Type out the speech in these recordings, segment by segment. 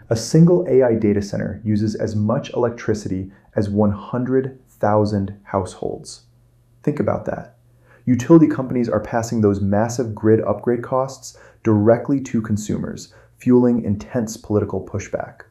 A single AI data center uses as much electricity as 100,000 households. Think about that. Utility companies are passing those massive grid upgrade costs directly to consumers, fueling intense political pushback.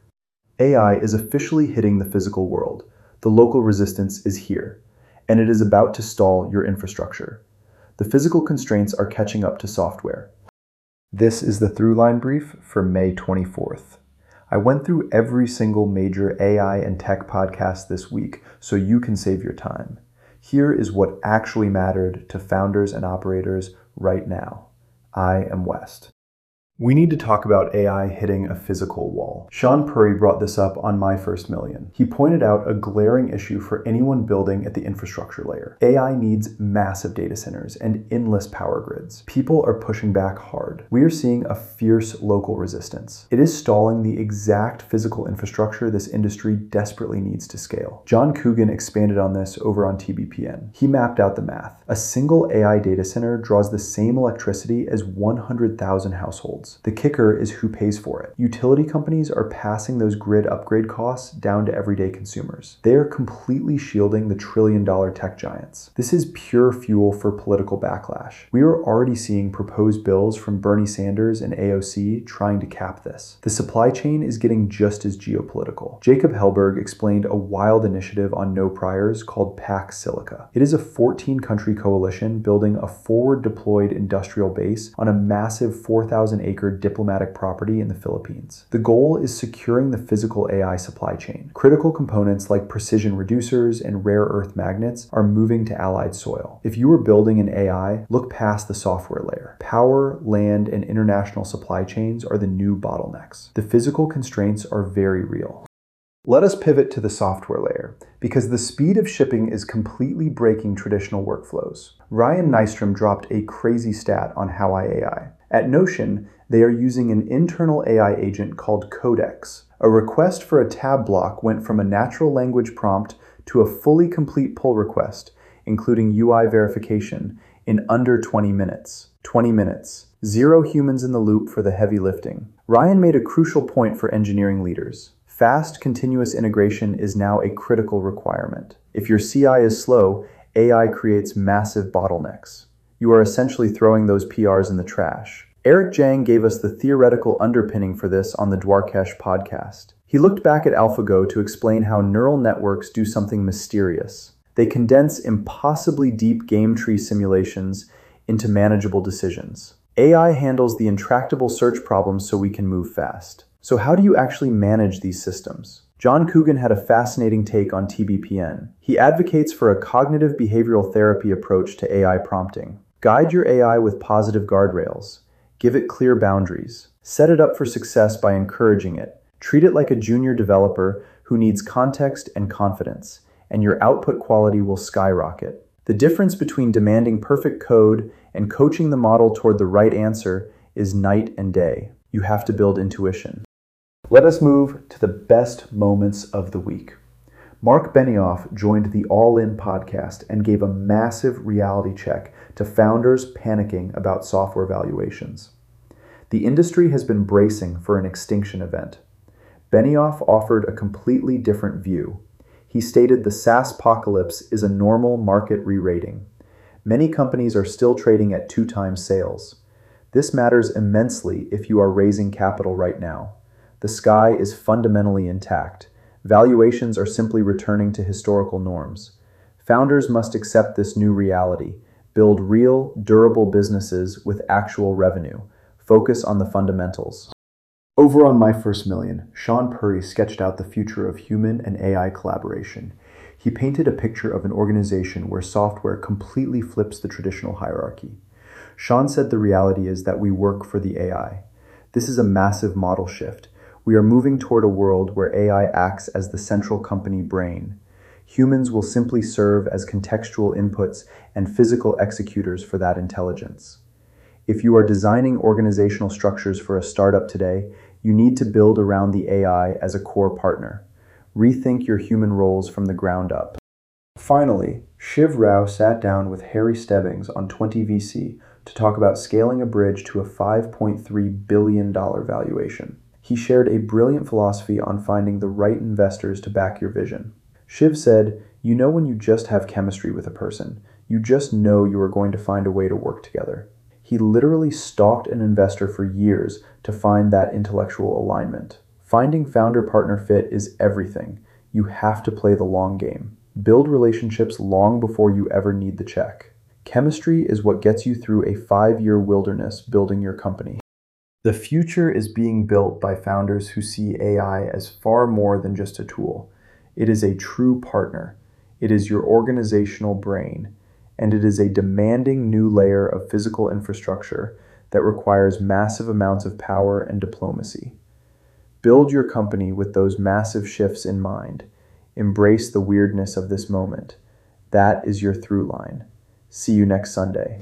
AI is officially hitting the physical world. The local resistance is here, and it is about to stall your infrastructure. The physical constraints are catching up to software. This is the Throughline Brief for May 24th. I went through every single major AI and tech podcast this week so you can save your time. Here is what actually mattered to founders and operators right now. I am West. We need to talk about AI hitting a physical wall. Shaan Puri brought this up on My First Million. He pointed out a glaring issue for anyone building at the infrastructure layer. AI needs massive data centers and endless power grids. People are pushing back hard. We are seeing a fierce local resistance. It is stalling the exact physical infrastructure this industry desperately needs to scale. John Coogan expanded on this over on TBPN. He mapped out the math. A single AI data center draws the same electricity as 100,000 households. The kicker is who pays for it. Utility companies are passing those grid upgrade costs down to everyday consumers. They are completely shielding the trillion-dollar tech giants. This is pure fuel for political backlash. We are already seeing proposed bills from Bernie Sanders and AOC trying to cap this. The supply chain is getting just as geopolitical. Jacob Hellberg explained a wild initiative on no priors called Pax Silica. It is a 14-country coalition building a forward-deployed industrial base on a massive 4,000-acre diplomatic property in the Philippines. The goal is securing the physical AI supply chain. Critical components like precision reducers and rare earth magnets are moving to allied soil. If you are building an AI, look past the software layer. Power, land, and international supply chains are the new bottlenecks. The physical constraints are very real. Let us pivot to the software layer, because the speed of shipping is completely breaking traditional workflows. Ryan Nystrom dropped a crazy stat on How I AI. At Notion, they are using an internal AI agent called Codex. A request for a tab block went from a natural language prompt to a fully complete pull request, including UI verification, in under 20 minutes. 20 minutes. Zero humans in the loop for the heavy lifting. Ryan made a crucial point for engineering leaders. Fast, continuous integration is now a critical requirement. If your CI is slow, AI creates massive bottlenecks. You are essentially throwing those PRs in the trash. Eric Zhang gave us the theoretical underpinning for this on the Dwarkesh podcast. He looked back at AlphaGo to explain how neural networks do something mysterious. They condense impossibly deep game tree simulations into manageable decisions. AI handles the intractable search problems so we can move fast. So how do you actually manage these systems? John Coogan had a fascinating take on TBPN. He advocates for a cognitive behavioral therapy approach to AI prompting. Guide your AI with positive guardrails. Give it clear boundaries. Set it up for success by encouraging it. Treat it like a junior developer who needs context and confidence, and your output quality will skyrocket. The difference between demanding perfect code and coaching the model toward the right answer is night and day. You have to build intuition. Let us move to the best moments of the week. Mark Benioff joined the All In podcast and gave a massive reality check to founders panicking about software valuations. The industry has been bracing for an extinction event. Benioff offered a completely different view. He stated the SaaS-pocalypse is a normal market re-rating. Many companies are still trading at 2x sales. This matters immensely if you are raising capital right now. The sky is fundamentally intact. Valuations are simply returning to historical norms. Founders must accept this new reality, build real, durable businesses with actual revenue, focus on the fundamentals. Over on My First Million, Shaan Puri sketched out the future of human and AI collaboration. He painted a picture of an organization where software completely flips the traditional hierarchy. Shaan said the reality is that we work for the AI. This is a massive model shift. We are moving toward a world where AI acts as the central company brain. Humans will simply serve as contextual inputs and physical executors for that intelligence. If you are designing organizational structures for a startup today, you need to build around the AI as a core partner. Rethink your human roles from the ground up. Finally, Shiv Rao sat down with Harry Stebbings on 20VC to talk about scaling a bridge to a $5.3 billion valuation. He shared a brilliant philosophy on finding the right investors to back your vision. Shiv said, "You know when you just have chemistry with a person. You just know you are going to find a way to work together." He literally stalked an investor for years to find that intellectual alignment. Finding founder-partner fit is everything. You have to play the long game. Build relationships long before you ever need the check. Chemistry is what gets you through a 5-year wilderness building your company. The future is being built by founders who see AI as far more than just a tool. It is a true partner. It is your organizational brain, and it is a demanding new layer of physical infrastructure that requires massive amounts of power and diplomacy. Build your company with those massive shifts in mind. Embrace the weirdness of this moment. That is your through line. See you next Sunday.